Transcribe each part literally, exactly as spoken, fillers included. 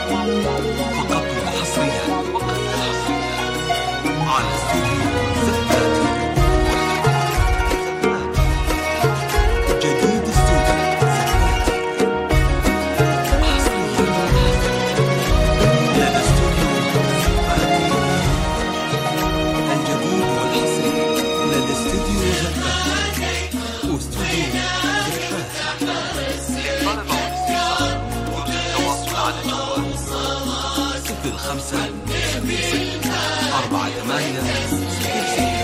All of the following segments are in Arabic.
فقط وحصريا على استوديو زفاتي. جديد استوديو زفاتي حصريا لدى استوديو زفاتي. الجديد والحصري لدى استوديو زفاتي واستوديو صفر خمسة أربعة ثمانية صفر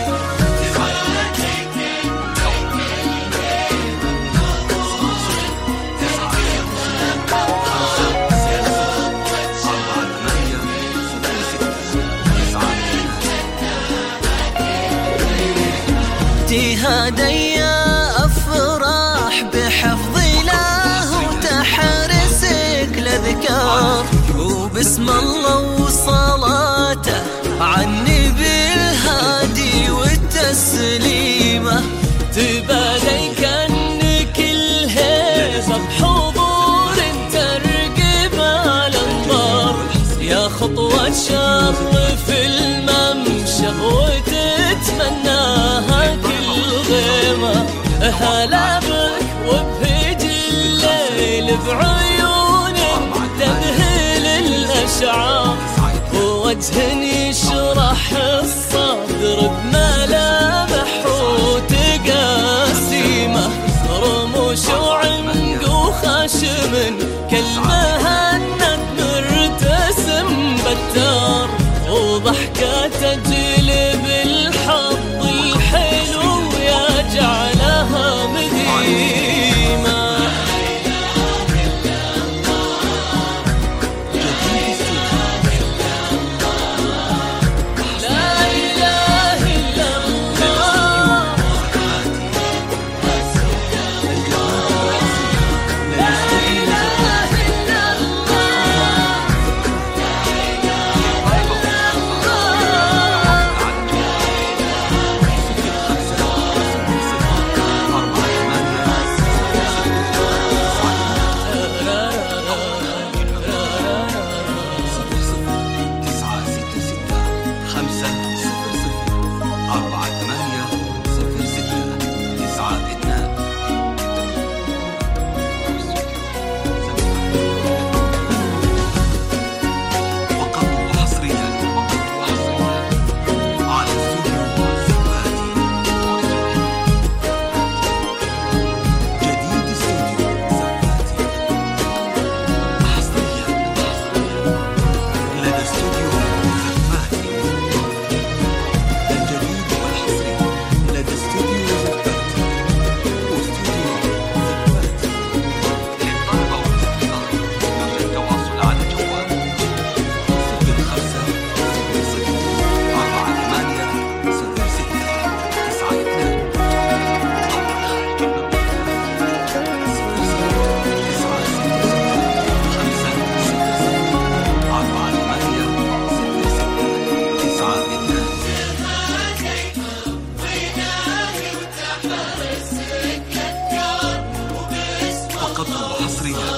هدي أفراح بحفظ له وتحرسك لذكار وبسم الله وصلاته عالنبي الهادي والتسليمة تبالي كأنك الهيبة بحضور ترقب على النار يا خطوة شرف الممشى وتتمناها كل غيمة هلا بك وبهج الليل بعيون تذهل الأشعار ووجه يشرح الصدر بملامح وتقاسيمه رموش وعنق وخشم كالمهند مرتسم بتار وضحكة تجلب الحظ الحلو يجعلها مديمة. فقط وحصريا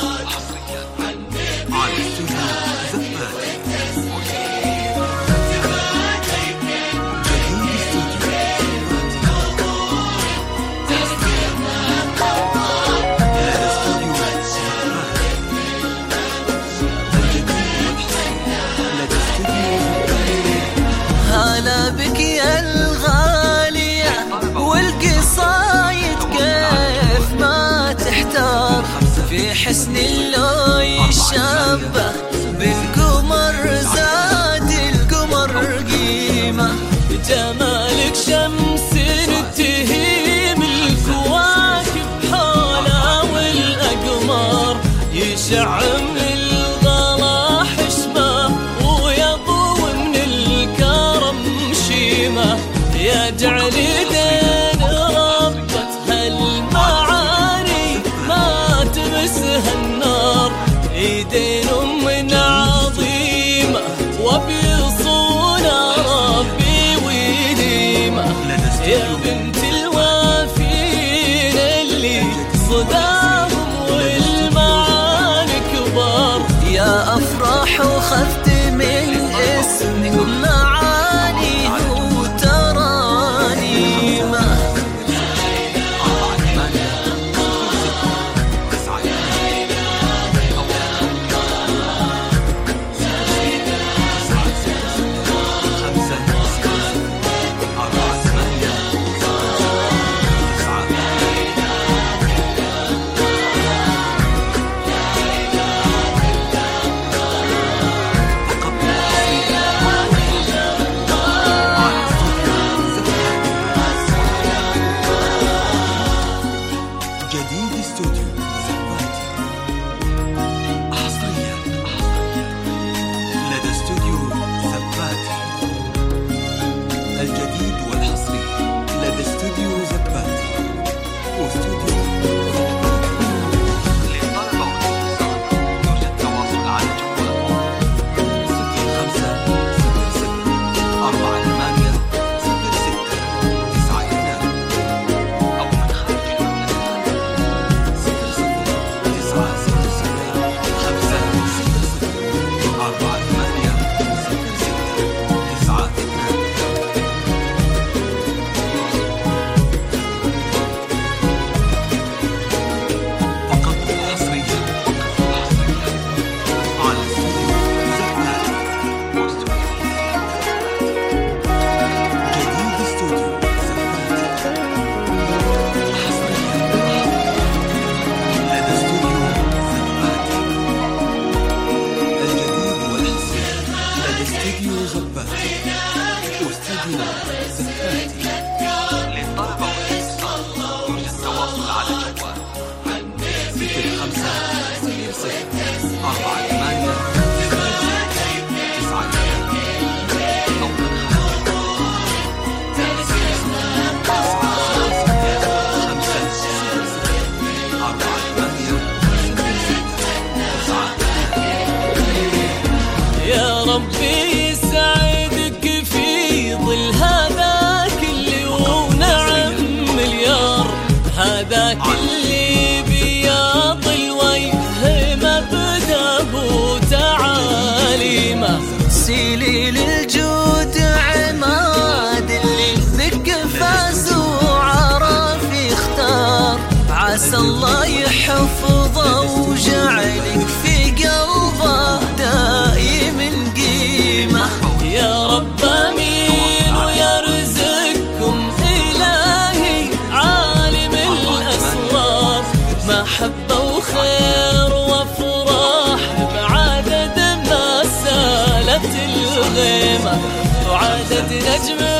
على استوديو زفاتي. هلا بك يا الغالية والقصايد كيف ما تحتار في حسن اللون يشبه بالقمر زاد القمر قيمة جمالك شمس تهيم الكواكب حولها والأقمار يشع من الغلا حشمة ويضو من الكرم شيمة يجعل دين ربة هالمعاني ما تمسها النار ايدين من أفراح وخذت من اسمك معاني وترانيمه. جديد استوديو زباتي حصريا لدى استوديو زباتي. الجديد والحصري لدى استوديو زباتي واستوديو للطلبة والاتصال يوجد تواصل على جوال صفر خمسة صفر صفر أربعة ثمانية صفر ستة تسعة اثنان أو من خارج المملكة صفر صفر تسعة صفر صفر خمسة صفر صفر أربعة ثمانية صفر ستة تسعة اثنان. فقط حصريا على استوديو زباتي واستوديو جديد استوديو زباتي حصريا لدى استوديو زباتي. الجديد والحصري لدى استوديو زباتي واستوديو زباتي. للطلبة والاتصال يوجد تواصل على جوال صفر خمسة صفر صفر أربعة ثمانية صفر ستة تسعة اثنان أو من خارج خمسة صفر صفر أربعة ثمانية صفر ستة تسعة اثنان. يا ربي يسعدك في ظل هذاك اللي ونعم مليار، هذاك اللي بياض الوجه مبدأه وتعاليمه. سيلي للجود عماد اللي بك فاز وعرف يختار، عسى الله يحفظه وجعلك في قلبه دائم قيمة. يا رب امين ويرزقكم الهي عالم الاسرار، محبة وخير وافراح بعدد ما سالت الغيمة، وعدد نجم